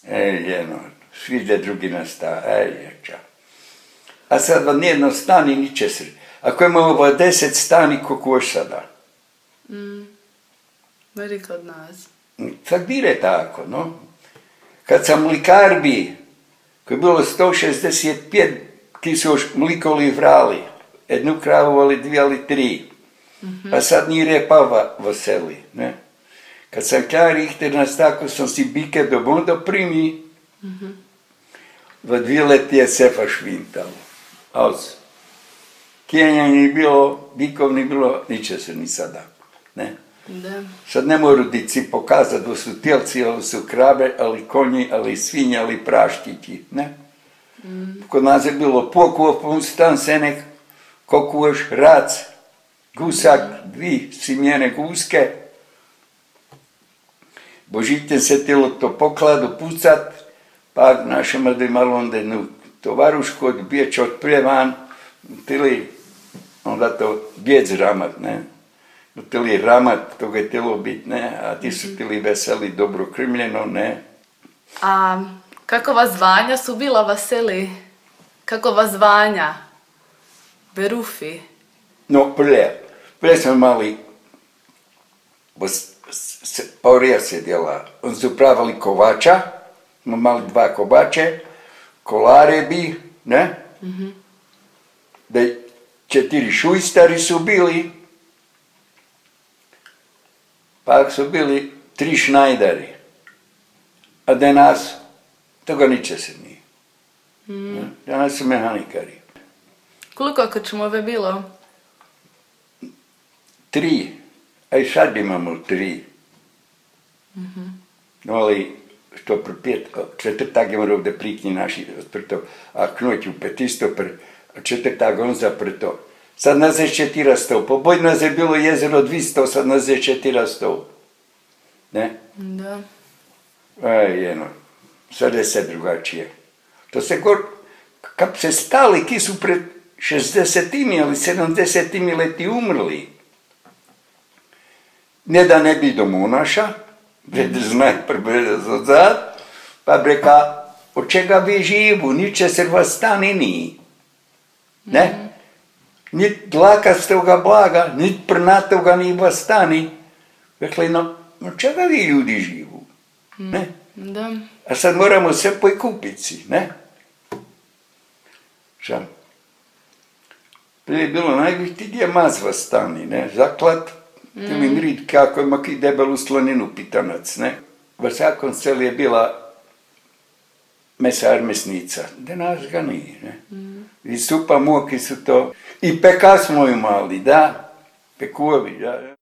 Sviđa drugi nastav, A sad vam nijedno stani niče se. Ako imamo 10 stani, koliko još sada? Veri kod nas. Tak dire tako, no. Kad sam mlikar bi, ko je bilo 165 tisoč mlikoli vrali, jednu kravu ali 2 ali 3, pa sad ni repa v seli, ne. Kad sam klar ihter nas tako, sam si bike do bondo primi, v 2 leti je sefa švintalo. Kijenja ni bilo, bikov ni bilo, niče se ni sada, ne. Da. Sad ne mogu dici pokazati da su tjelci, ali su krabe, ali konji, ali svinje, ali praštići, ne? Kod nas je bilo pokuo, pustan senek, kokuoš, rac, gusak, 2 simjene guske. Božitjen se telo to pokladu pucat, pa našem da imalo onda jednu tovarušku od bijeća od prevan, tili onda to bijec ramat, ne? Tili ramat, toga je telo bit, ne? A ti su tili veseli, dobro krmljeno, ne? A kakova zvanja su bila vaseli? Kakova zvanja? Berufi? No, prije smo imali, paurija se djela, on su pravili kovača, smo imali 2 kovače, kolare bi, ne? Da 4 šujstari su bili, pa su bili 3 šnajdari, a danas toga niče se nije. Danas su mehanikari. Koliko krčmove bilo? 3, a i sad imamo 3. No, ali što četvrtak je morao da priknji naši odprto, a knoć u petisto, a četvrtak on zaprto. Sad nas je 400, poboj nas je bilo jezero 200, sad nas je 400. Ne? Da. Sad je sve drugačije. To se kad se stali, ki su pred 60 ili 70 leti umrli, ne da ne bi do monaša, brede znaj prbrede zad, pa breka, od čega vi živu, niče se vas stani ni. Ne? Nit dlakastoga blaga, nit prnatoga ni vas stani. Rekli, no čega vi ljudi živu? Ne? Da. A sad moramo sve pojkupiti si, ne? Šam. Prije je bilo najbitnije gdje mazva stani, ne? Zaklad, ili mrid kako ima ki debelu slaninu pitanac, ne? V svakom seli je bila mesar mesnica. Danas ga nije, ne? I supa moki su to. I peka smo imali, da? Pekuovi, da.